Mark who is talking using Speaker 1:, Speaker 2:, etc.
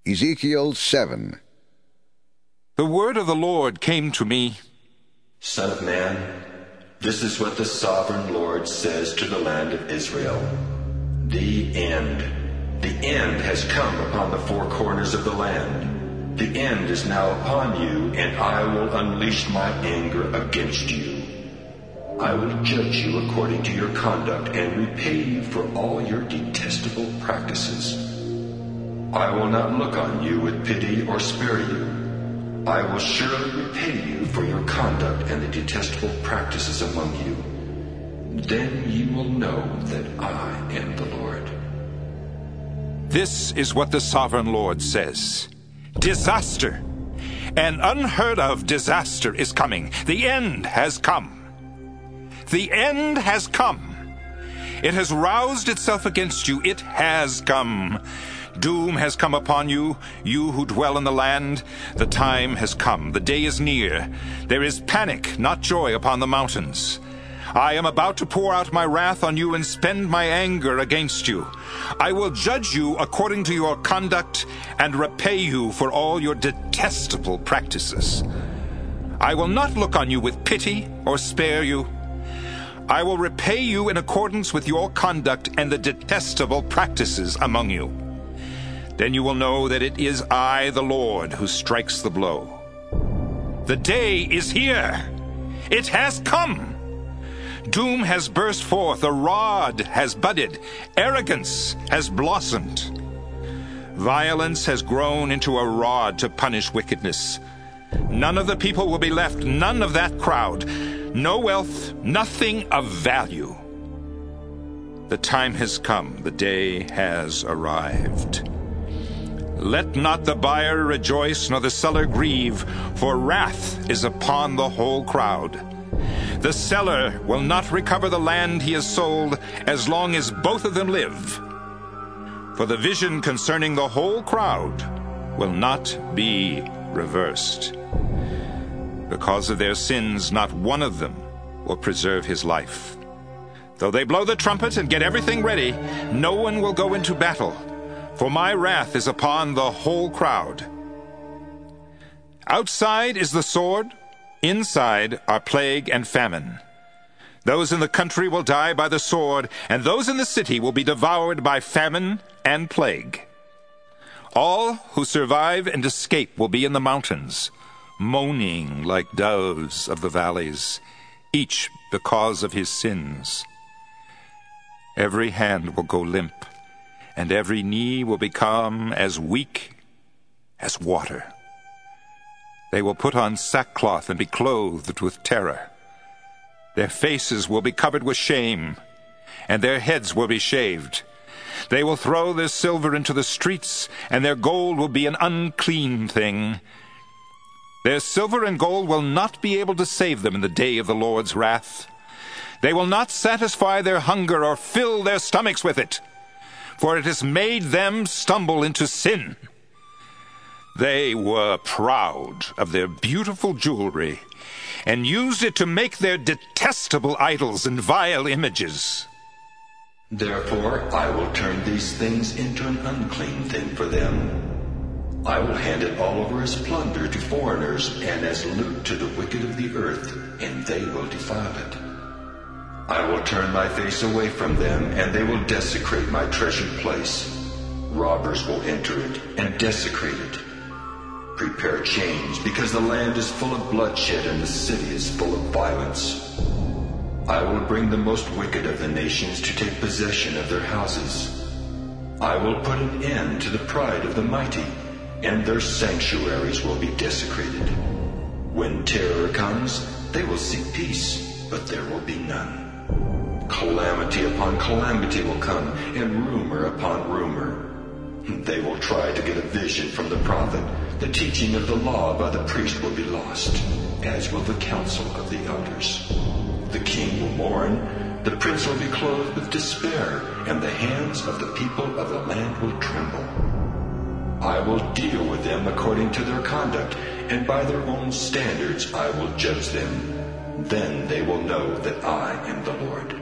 Speaker 1: Ezekiel 7.
Speaker 2: The word of the Lord came to me.
Speaker 3: Son of man, this is what the sovereign Lord says to the land of Israel. The end. The end has come upon the four corners of the land. The end is now upon you, and I will unleash my anger against you. I will judge you according to your conduct and repay you for all your detestable practices. I will not look on you with pity or spare you. I will surely repay you for your conduct and the detestable practices among you. Then you will know that I am the Lord.
Speaker 2: This is what the sovereign Lord says. Disaster! An unheard-of disaster is coming. The end has come. The end has come. It has roused itself against you. It has come. Doom has come upon you, you who dwell in the land. The time has come. The day is near. There is panic, not joy, upon the mountains. I am about to pour out my wrath on you and spend my anger against you. I will judge you according to your conduct and repay you for all your detestable practices. I will not look on you with pity or spare you. I will repay you in accordance with your conduct and the detestable practices among you. Then you will know that it is I, the Lord, who strikes the blow. The day is here. It has come. Doom has burst forth. A rod has budded. Arrogance has blossomed. Violence has grown into a rod to punish wickedness. None of the people will be left, none of that crowd. No wealth, nothing of value. The time has come. The day has arrived. Let not the buyer rejoice, nor the seller grieve, for wrath is upon the whole crowd. The seller will not recover the land he has sold as long as both of them live. For the vision concerning the whole crowd will not be reversed. Because of their sins, not one of them will preserve his life. Though they blow the trumpet and get everything ready, no one will go into battle. For my wrath is upon the whole crowd. Outside is the sword, inside are plague and famine. Those in the country will die by the sword, and those in the city will be devoured by famine and plague. All who survive and escape will be in the mountains, moaning like doves of the valleys, each because of his sins. Every hand will go limp, and every knee will become as weak as water. They will put on sackcloth and be clothed with terror. Their faces will be covered with shame, and their heads will be shaved. They will throw their silver into the streets, and their gold will be an unclean thing. Their silver and gold will not be able to save them in the day of the Lord's wrath. They will not satisfy their hunger or fill their stomachs with it, for it has made them stumble into sin. They were proud of their beautiful jewelry and used it to make their detestable idols and vile images.
Speaker 3: Therefore I will turn these things into an unclean thing for them. I will hand it all over as plunder to foreigners and as loot to the wicked of the earth, and they will defile it. I will turn my face away from them, and they will desecrate my treasured place. Robbers will enter it and desecrate it. Prepare chains, because the land is full of bloodshed and the city is full of violence. I will bring the most wicked of the nations to take possession of their houses. I will put an end to the pride of the mighty, and their sanctuaries will be desecrated. When terror comes, they will seek peace, but there will be none. Calamity upon calamity will come, and rumor upon rumor. They will try to get a vision from the prophet. The teaching of the law by the priest will be lost, as will the counsel of the elders. The king will mourn, the prince will be clothed with despair, and the hands of the people of the land will tremble. I will deal with them according to their conduct, and by their own standards I will judge them. Then they will know that I am the Lord.